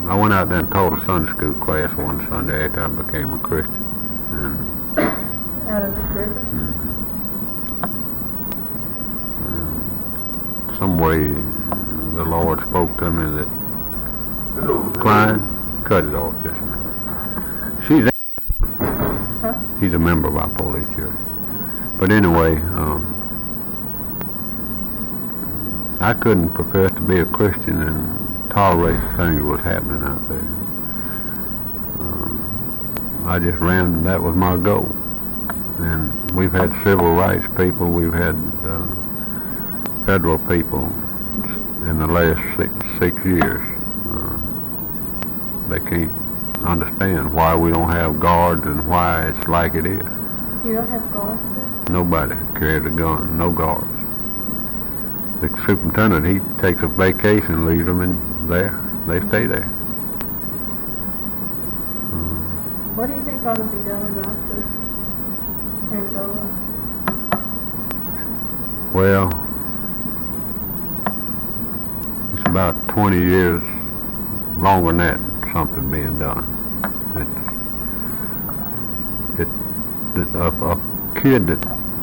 I went out there and taught a Sunday school class one Sunday after I became a Christian. And, out of the prison? And some way the Lord spoke to me that, Klein, cut it off just a minute. He's a member of our police church. But anyway, I couldn't profess to be a Christian and tolerate the things that was happening out there. I just ran, that was my goal. And we've had civil rights people, we've had federal people in the last six years. They can't understand why we don't have guards and why it's like it is. You don't have guards there? Nobody carries a gun, no guards. The superintendent, he takes a vacation, leaves them in there, they stay there. What do you think ought to be done about this Angola? Well, it's about 20 years longer than that, something being done. A kid that,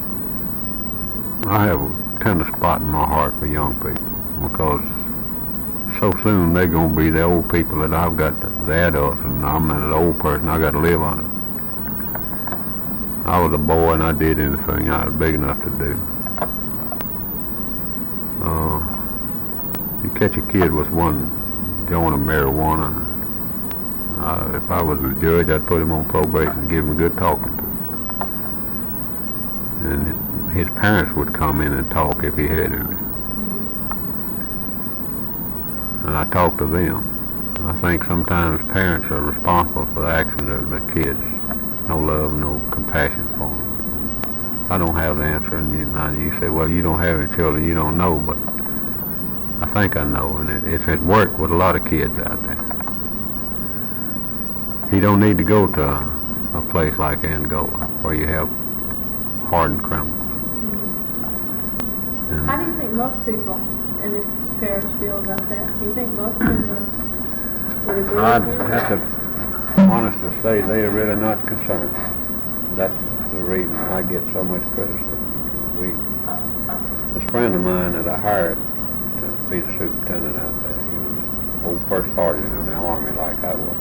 I have a tender spot in my heart for young people, because so soon they're going to be the old people that I've got, the adults, and I'm an old person, I got to live on it. I was a boy and I did anything I was big enough to do. You catch a kid with one joint of marijuana, if I was the judge, I'd put him on probation and give him a good talking to. And his parents would come in and talk if he had any. And I talked to them. I think sometimes parents are responsible for the actions of the kids. No love, no compassion for them. I don't have the answer, and you say, well, you don't have any children, you don't know, but I think I know, and it's at work with a lot of kids out there. You don't need to go to a place like Angola, where you have hardened criminals. How do you think most people in this parish feel about that? Do you think most of them would agree I'd with you? have to honestly say they're really not concerned. That's the reason I get so much criticism. This friend of mine that I hired to be the superintendent out there, he was an old first sergeant in the Army like I was.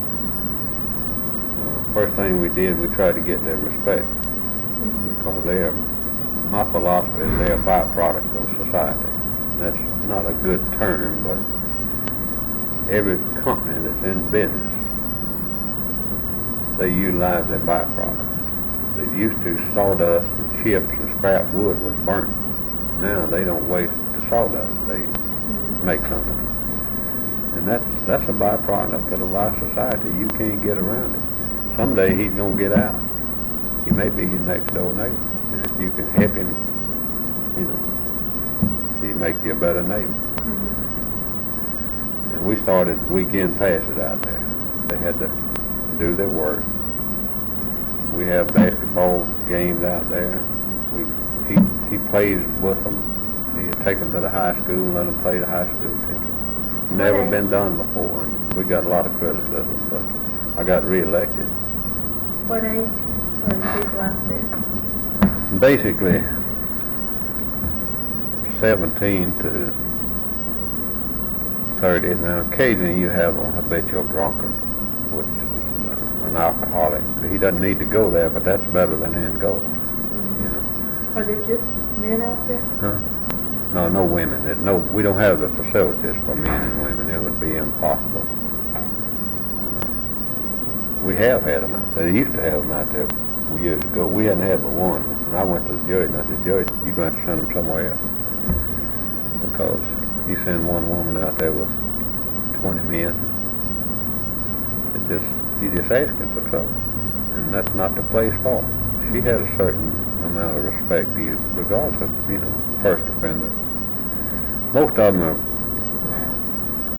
First thing we did, we tried to get their respect, because my philosophy is they're a byproduct of society. That's not a good term, but every company that's in business, they utilize their byproducts. They used to, sawdust and chips and scrap wood was burnt. Now they don't waste the sawdust, they make something. And that's a byproduct of our society. You can't get around it. Someday he's going to get out. He may be your next door neighbor. And if you can help him, he'll make you a better neighbor. And we started weekend passes out there. They had to do their work. We have basketball games out there. He plays with them. He'd take them to the high school and let them play the high school team. Never been done before. And we got a lot of criticism, but I got reelected. What age are the people out there? Basically, 17 to 30. Now, occasionally you have a habitual drunkard, which is an alcoholic. He doesn't need to go there, but that's better than Angola. Are there just men out there? Huh? No women. We don't have the facilities for men and women. It would be impossible. We have had them out there. They used to have them out there years ago. We hadn't had but one. And I went to the judge and I said, Judge, you're going to have to send them somewhere else. Because you send one woman out there with 20 men, you're just asking for trouble. And that's not the place for her. She has a certain amount of respect to you, regardless of, first offender. Most of them are